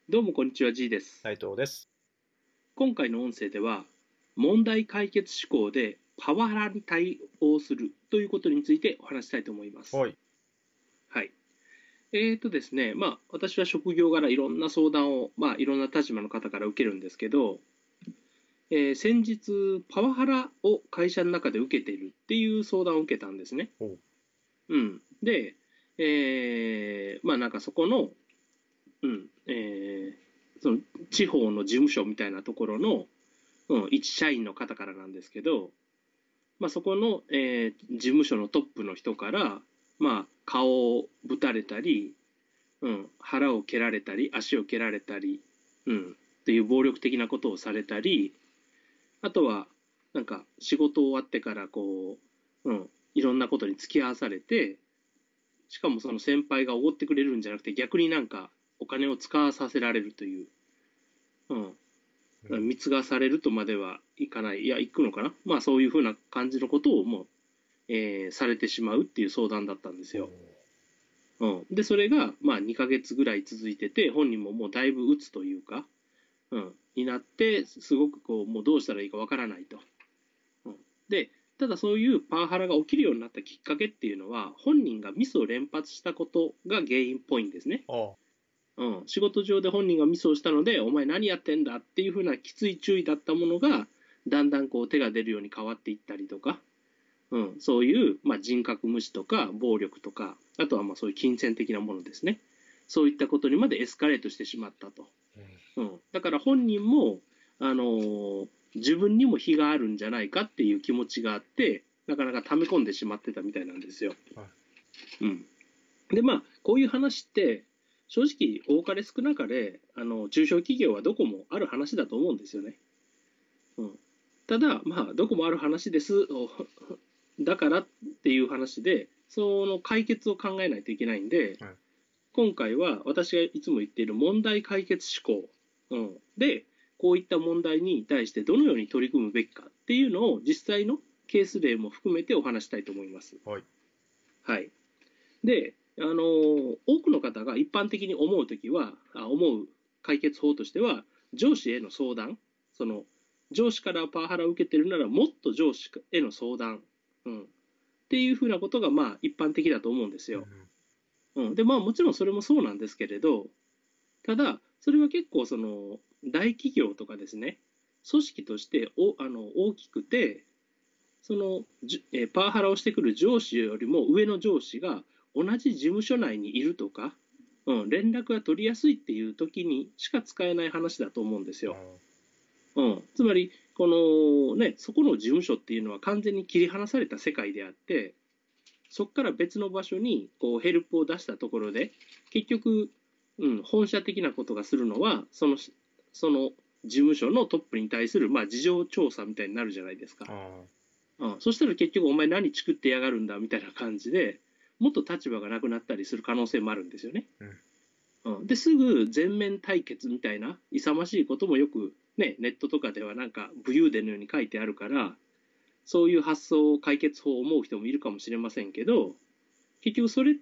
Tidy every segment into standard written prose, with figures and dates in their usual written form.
どうもこんにちは、G です。 斉藤です。 今回の音声では、問題解決思考でパワハラに対応するということについてお話したいと思います。 はい。 はい。ですね、私は職業柄いろんな相談を、いろんな立場の方から受けるんですけど、先日、パワハラを会社の中で受けているっていう相談を受けたんですね。 おう。 うん。で、なんかそこの、うん、その地方の事務所みたいなところの、一社員の方からなんですけど、そこの、事務所のトップの人から、顔をぶたれたり、腹を蹴られたり、足を蹴られたり、っていう暴力的なことをされたり、あとは、なんか仕事終わってからいろんなことに付き合わされて、しかもその先輩がおごってくれるんじゃなくて逆になんかお金を使わさせられるという、うん、貢がされるとまではいかない。いや、行くのかな。そういうふうな感じのことをもう、されてしまうっていう相談だったんですおう。 よ。で、それが、2ヶ月ぐらい続いてて、本人ももうだいぶ鬱というか、になって、すごくもうどうしたらいいかわからないと。で、ただそういうパワハラが起きるようになったきっかけっていうのは、本人がミスを連発したことが原因っぽいんですね。 ああ。 仕事上で本人がミスをしたので、お前何やってんだっていうふうなきつい注意だったものが、だんだん手が出るように変わっていったりとか、そういう、人格無視とか暴力とか、あとはそういう金銭的なものですね。そういったことにまでエスカレートしてしまったと。だから本人も、自分にも非があるんじゃないかっていう気持ちがあって、なかなか溜め込んでしまってたみたいなんですよ。 はい。 うん。で、こういう話って、正直、多かれ少なかれ、中小企業はどこもある話だと思うんですよね。うん。ただ、どこもある話です。だからっていう話で、その解決を考えないといけないんで、 はい。 今回は私がいつも言っている問題解決思考、で、こういった問題に対してどのように取り組むべきかっていうのを実際のケース例も含めてお話したいと思います。 はい。 はい。で、多くの方が一般的に思うときは、思う解決法としては、上司への相談、その、上司からパワハラを受けてるなら、もっと上司への相談、っていうふうなことが、一般的だと思うんですよ。で、もちろんそれもそうなんですけれど、ただ、それは結構、大企業とかですね、組織として大きくて、パワハラをしてくる上司よりも上の上司が同じ事務所内にいるとか、連絡が取りやすいっていう時にしか使えない話だと思うんですよ。つまり、そこの事務所っていうのは完全に切り離された世界であって、そこから別の場所にヘルプを出したところで、結局、本社的なことがするのは、その事務所のトップに対する、事情調査みたいになるじゃないですか。 あそしたら結局お前何作ってやがるんだみたいな感じで、もっと立場がなくなったりする可能性もあるんですよね。で、すぐ全面対決みたいな勇ましいこともよくね、ネットとかではなんか武勇伝のように書いてあるから、そういう発想、解決法を思う人もいるかもしれませんけど、結局それって、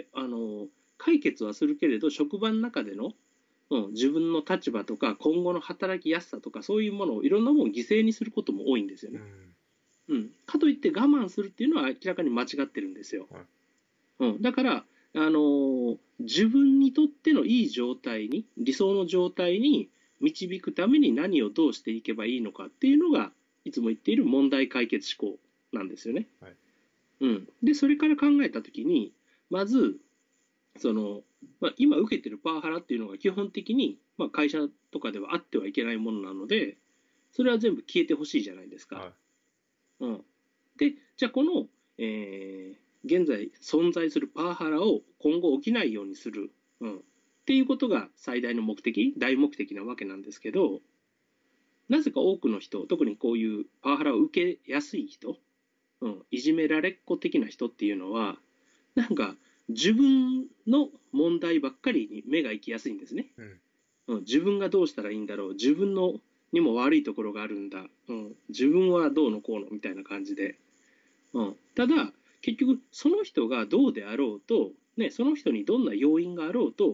解決はするけれど、職場の中での、自分の立場とか、今後の働きやすさとか、そういうものをいろんなものを犠牲にすることも多いんですよね。かといって我慢するっていうのは明らかに間違ってるんですよ。だから、自分にとってのいい状態に、理想の状態に導くために何をどうしていけばいいのかっていうのが、いつも言っている問題解決思考なんですよね。 はい。 で、それから考えたときに、まず、その、今受けてるパワハラっていうのが基本的に、会社とかではあってはいけないものなので、それは全部消えてほしいじゃないですか。 はい。 で、じゃあこの、現在存在するパワハラを今後起きないようにする、っていうことが最大の目的、大目的なわけなんですけど、なぜか多くの人、特にこういうパワハラを受けやすい人、いじめられっ子的な人っていうのは、なんか自分の問題ばっかりに目が行きやすいんですね。自分がどうしたらいいんだろう、自分のにも悪いところがあるんだ、自分はどうのこうのみたいな感じで、ただ結局その人がどうであろうと、ね、その人にどんな要因があろうと、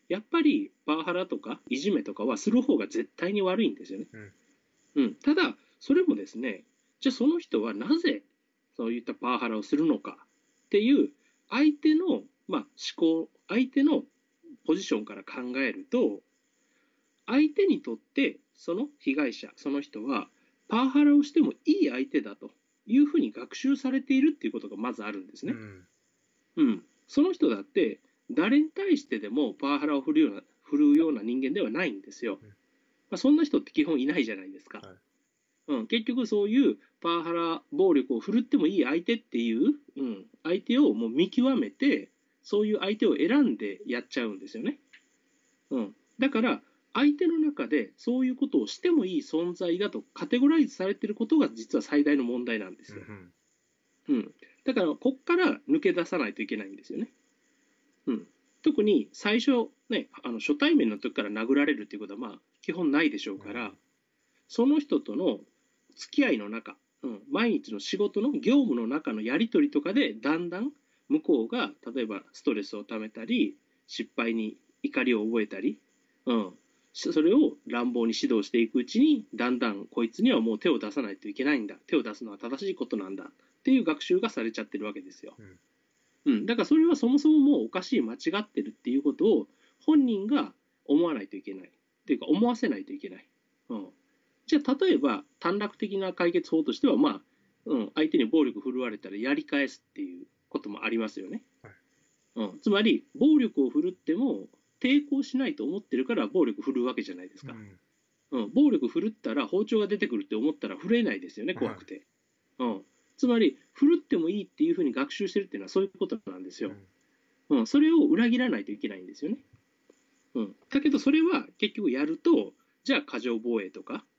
やっぱりパワハラとかいじめとかはする方が絶対に悪いんですよね。ただそれもですね、じゃあその人はなぜそういったパワハラをするのかっていう相手の、思考、相手のポジションから考えると、相手にとってその被害者、その人はパワハラをしてもいい相手だというふうに学習されているっていうことがまずあるんですね。その人だって誰に対してでもパワハラを振るような人間ではないんですよ。そんな人って基本いないじゃないですか。結局そういうパワハラ暴力を振るってもいい相手っていう、相手をもう見極めてそういう相手を選んでやっちゃうんですよね。だから相手の中でそういうことをしてもいい存在だとカテゴライズされていることが実は最大の問題なんですよ。だからこっから抜け出さないといけないんですよね。特に最初ね、初対面の時から殴られるっていうことは基本ないでしょうから、その人との付き合いの中、毎日の仕事の業務の中のやり取りとかでだんだん向こうが例えばストレスをためたり失敗に怒りを覚えたり、それを乱暴に指導していくうちにだんだんこいつにはもう手を出さないといけないんだ、手を出すのは正しいことなんだっていう学習がされちゃってるわけですよ。だからそれはそもそももうおかしい、間違ってるっていうことを本人が思わないといけないっていうか思わせないといけない。じゃあ例えば短絡的な解決法としては相手に暴力振るわれたらやり返すっていうこともありますよね。つまり暴力を振るっても抵抗しないと思ってるから暴力振るうわけじゃないですか。暴力振るったら包丁が出てくるって思ったら振れないですよね、怖くて。つまり振るってもいいっていうふうに学習してるっていうのはそういうことなんですよ。それを裏切らないといけないんですよね。だけどそれは結局やるとじゃあ過剰防衛とか、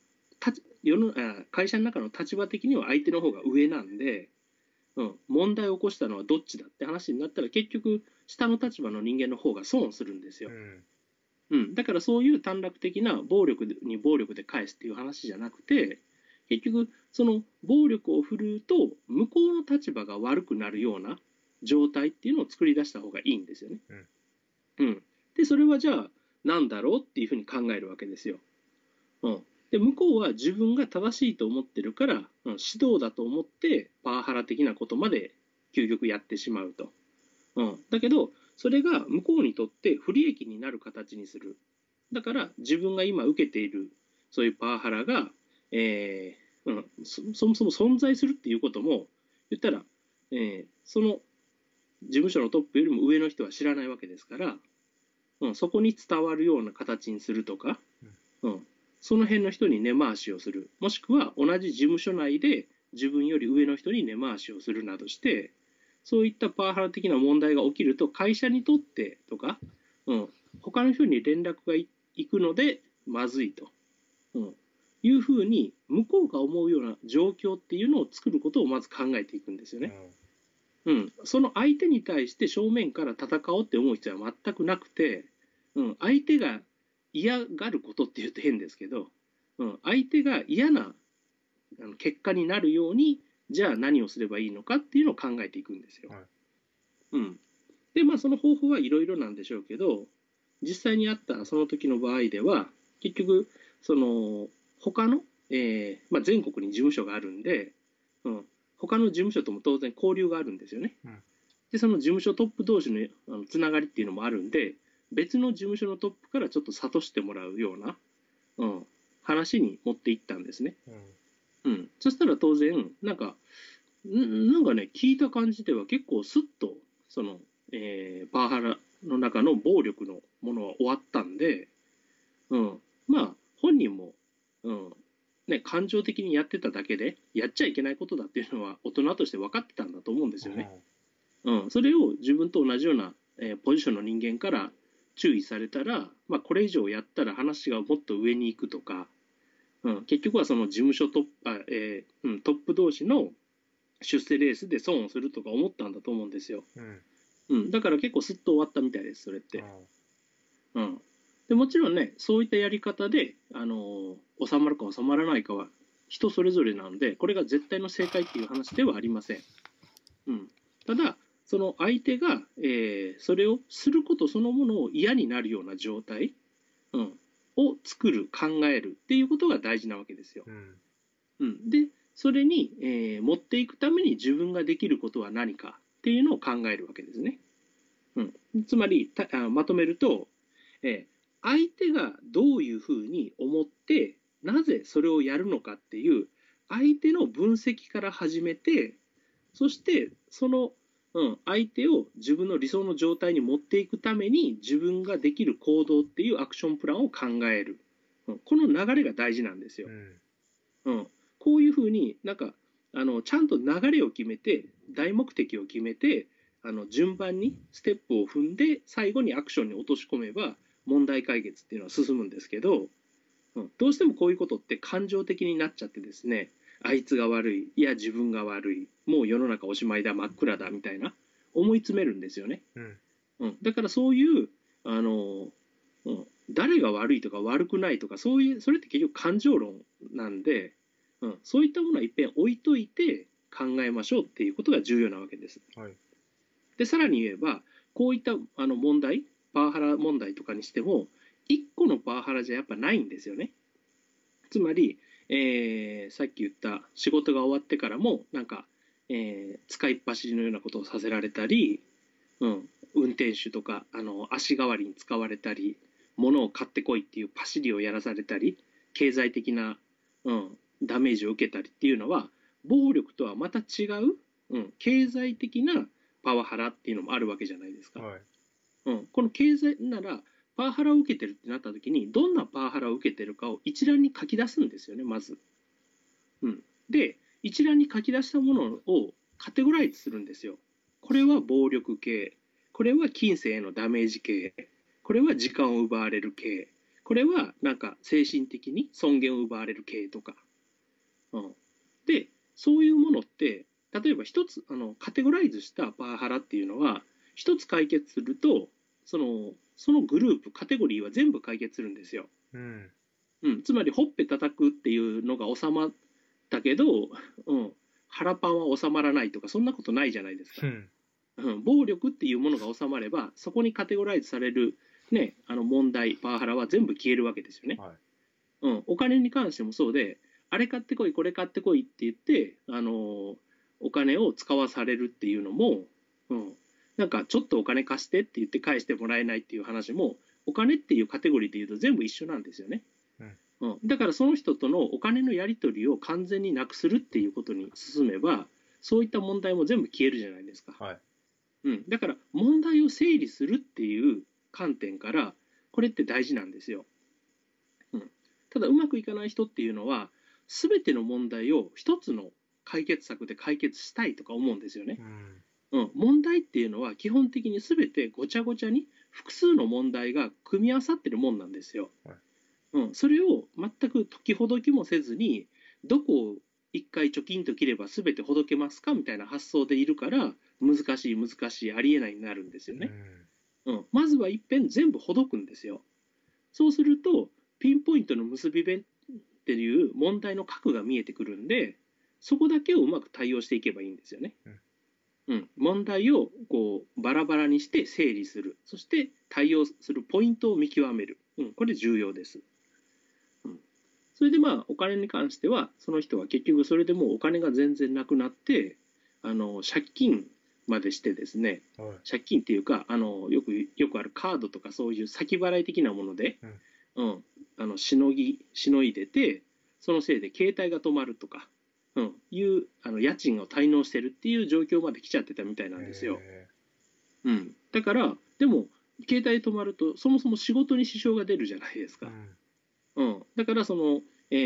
会社の中の立場的には相手の方が上なんで、問題を起こしたのはどっちだって話になったら結局下の立場の人間の方が損をするんですよ。だからそういう短絡的な暴力に暴力で返すっていう話じゃなくて、結局その暴力を振るうと向こうの立場が悪くなるような状態っていうのを作り出した方がいいんですよね。でそれはじゃあ何だろうっていうふうに考えるわけですよ。で向こうは自分が正しいと思ってるから、指導だと思ってパワハラ的なことまで究極やってしまうと。だけどそれが向こうにとって不利益になる形にする。だから自分が今受けているそういうパワハラが、そもそも存在するっていうことも言ったら、その事務所のトップよりも上の人は知らないわけですから、そこに伝わるような形にするとか、その辺の人に根回しをする、もしくは同じ事務所内で自分より上の人に根回しをするなどして、そういったパワハラ的な問題が起きると会社にとってとか、他の人に連絡がいくのでまずいと、いうふうに向こうが思うような状況っていうのを作ることをまず考えていくんですよね。その相手に対して正面から戦おうって思う必要は全くなくて、相手が嫌がることって言うと変ですけど、相手が嫌な結果になるようにじゃあ何をすればいいのかっていうのを考えていくんですよ。でその方法はいろいろなんでしょうけど、実際にあったその時の場合では結局その他の、全国に事務所があるんで、他の事務所とも当然交流があるんですよね。でその事務所トップ同士のつながりっていうのもあるんで、別の事務所のトップからちょっと諭してもらうような、話に持っていったんですね。そしたら当然なんかね、聞いた感じでは結構スッとその、パワハラの中の暴力のものは終わったんで、本人も、感情的にやってただけでやっちゃいけないことだっていうのは大人として分かってたんだと思うんですよね。それを自分と同じような、ポジションの人間から注意されたら、これ以上やったら話がもっと上に行くとか、結局はその事務所トップ同士の出世レースで損をするとか思ったんだと思うんですよ。だから結構すっと終わったみたいです、それって。でもちろんね、そういったやり方で、収まるか収まらないかは人それぞれなので、これが絶対の正解っていう話ではありません。ただその相手が、それをすることそのものを嫌になるような状態、を作る考えるっていうことが大事なわけですよ。でそれに、持っていくために自分ができることは何かっていうのを考えるわけですね。つまりまとめると、相手がどういうふうに思ってなぜそれをやるのかっていう相手の分析から始めて、そしてその、相手を自分の理想の状態に持っていくために自分ができる行動っていうアクションプランを考える、この流れが大事なんですよ。こういうふうになんかちゃんと流れを決めて大目的を決めて順番にステップを踏んで最後にアクションに落とし込めば問題解決っていうのは進むんですけど、どうしてもこういうことって感情的になっちゃってですね、あいつが悪い、いや自分が悪い、もう世の中おしまいだ、真っ暗だみたいな思い詰めるんですよね。だからそういう誰が悪いとか悪くないとかそれって結局感情論なんで、そういったものは一遍置いといて考えましょうっていうことが重要なわけです。でさらに言えばこういった問題、パワハラ問題とかにしても1個のパワハラじゃやっぱないんですよね。つまり、さっき言った仕事が終わってからもなんか、使いっ走りのようなことをさせられたり、運転手とか足代わりに使われたり、物を買ってこいっていうパシリをやらされたり、経済的な、ダメージを受けたりっていうのは暴力とはまた違う、経済的なパワハラっていうのもあるわけじゃないですか。この経済ならパワハラを受けてるってなった時にどんなパワハラを受けてるかを一覧に書き出すんですよね、まず。で一覧に書き出したものをカテゴライズするんですよ。これは暴力系、これは金銭へのダメージ系、これは時間を奪われる系、これはなんか精神的に尊厳を奪われる系とか。でそういうものって例えば一つカテゴライズしたパワハラっていうのは一つ解決するとそのグループカテゴリーは全部解決するんですよ。つまりほっぺ叩くっていうのが収まったけど、腹パンは収まらないとかそんなことないじゃないですか。暴力っていうものが収まればそこにカテゴライズされる、問題パワハラは全部消えるわけですよね。お金に関してもそうであれ買ってこいこれ買ってこいって言ってお金を使わされるっていうのも、なんかちょっとお金貸してって言って返してもらえないっていう話もお金っていうカテゴリーで言うと全部一緒なんですよね。だからその人とのお金のやり取りを完全になくするっていうことに進めばそういった問題も全部消えるじゃないですか。だから問題を整理するっていう観点からこれって大事なんですよ。ただうまくいかない人っていうのは全ての問題を一つの解決策で解決したいとか思うんですよね。問題っていうのは基本的に全てごちゃごちゃに複数の問題が組み合わさってるもんなんですよ。それを全く解きほどきもせずにどこを一回貯金と切れば全てほどけますかみたいな発想でいるから難しいありえないになるんですよね。まずは一遍全部ほどくんですよ。そうするとピンポイントの結び目っていう問題の核が見えてくるんでそこだけをうまく対応していけばいいんですよね。問題をこうバラバラにして整理する、そして対応するポイントを見極める、これ重要です。それでお金に関してはその人は結局それでもうお金が全然なくなって借金までしてですね、借金っていうかよくあるカードとかそういう先払い的なもので、しのいでてそのせいで携帯が止まるとか、いう家賃を滞納してるっていう状況まで来ちゃってたみたいなんですよ。だからでも携帯止まるとそもそも仕事に支障が出るじゃないですか。だからその、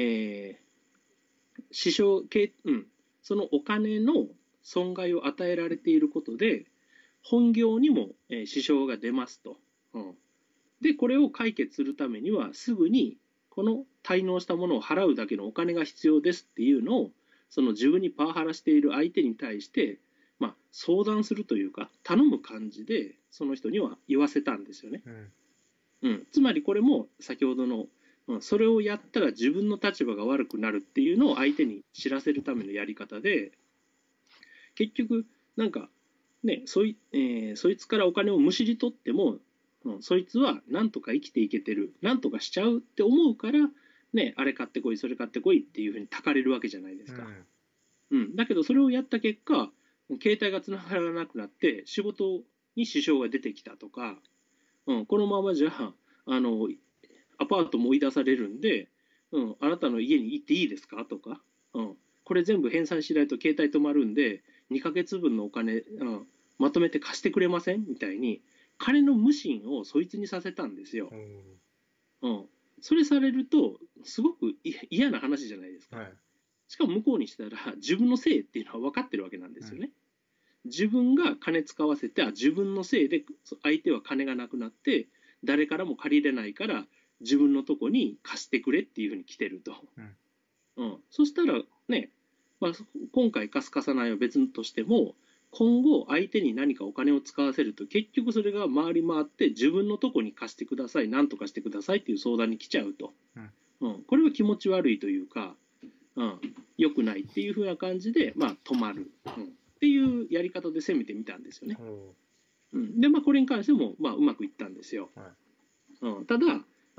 そのお金の損害を与えられていることで本業にも、支障が出ますと。でこれを解決するためにはすぐにこの滞納したものを払うだけのお金が必要ですっていうのをその自分にパワハラしている相手に対して、相談するというか頼む感じでその人には言わせたんですよね。つまりこれも先ほどのそれをやったら自分の立場が悪くなるっていうのを相手に知らせるためのやり方で結局なんかね、そいつからお金をむしり取っても、そいつはなんとか生きていけてる、なんとかしちゃうって思うから、ね、あれ買ってこい、それ買ってこいっていうふうにたかれるわけじゃないですか。だけどそれをやった結果、携帯がつながらなくなって仕事に支障が出てきたとか、このままじゃアパートも追い出されるんで、あなたの家に行っていいですかとか、これ全部返済しないと携帯止まるんで2ヶ月分のお金、まとめて貸してくれませんみたいに金の無心をそいつにさせたんですよ。それされるとすごく嫌な話じゃないですか。しかも向こうにしたら自分のせいっていうのは分かってるわけなんですよね。自分が金使わせて自分のせいで相手は金がなくなって誰からも借りれないから自分のとこに貸してくれっていうふうに来てると。そしたらね、今回貸す貸さないは別としても今後相手に何かお金を使わせると結局それが回り回って自分のとこに貸してください何とかしてくださいっていう相談に来ちゃうと、これは気持ち悪いというか、良くないっていうふうな感じで、止まる、っていうやり方で攻めてみたんですよね。でこれに関しても、うまくいったんですよ。ただ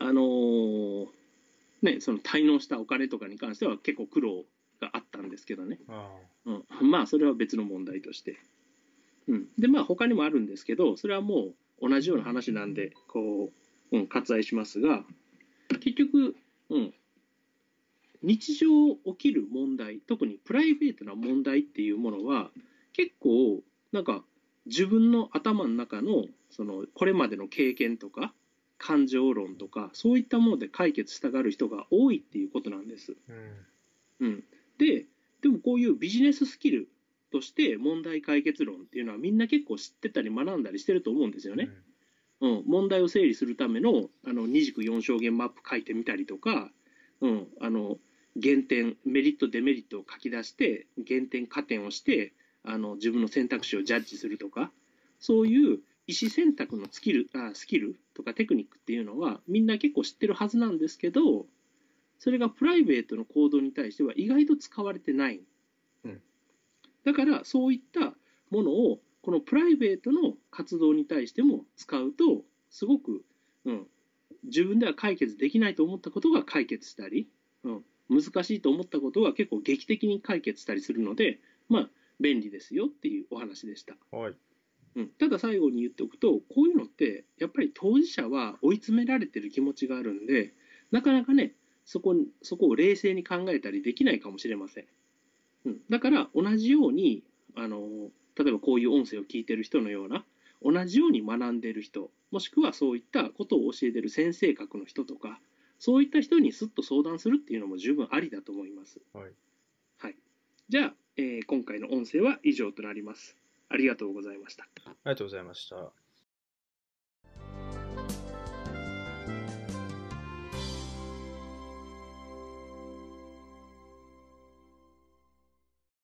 その滞納したお金とかに関しては結構苦労があったんですけどね。それは別の問題として。で他にもあるんですけどそれはもう同じような話なんで割愛しますが結局、日常起きる問題特にプライベートな問題っていうものは結構なんか自分の頭の中のこれまでの経験とか感情論とかそういったもので解決したがる人が多いっていうことなんです。でもこういうビジネススキルとして問題解決論っていうのはみんな結構知ってたり学んだりしてると思うんですよね。問題を整理するための二軸四象限マップ書いてみたりとか、減点メリットデメリットを書き出して減点加点をして自分の選択肢をジャッジするとかそういう意思選択のスキルとかテクニックっていうのはみんな結構知ってるはずなんですけどそれがプライベートの行動に対しては意外と使われてない。だからそういったものをこのプライベートの活動に対しても使うとすごく、自分では解決できないと思ったことが解決したり、難しいと思ったことが結構劇的に解決したりするので便利ですよっていうお話でした。ただ最後に言っておくとこういうのってやっぱり当事者は追い詰められてる気持ちがあるんでなかなかねそこを冷静に考えたりできないかもしれません。だから同じように例えばこういう音声を聞いてる人のような同じように学んでる人もしくはそういったことを教えてる先生格の人とかそういった人にすっと相談するっていうのも十分ありだと思います。じゃあ、今回の音声は以上となります。ありがとうございました。 ありがとうございました。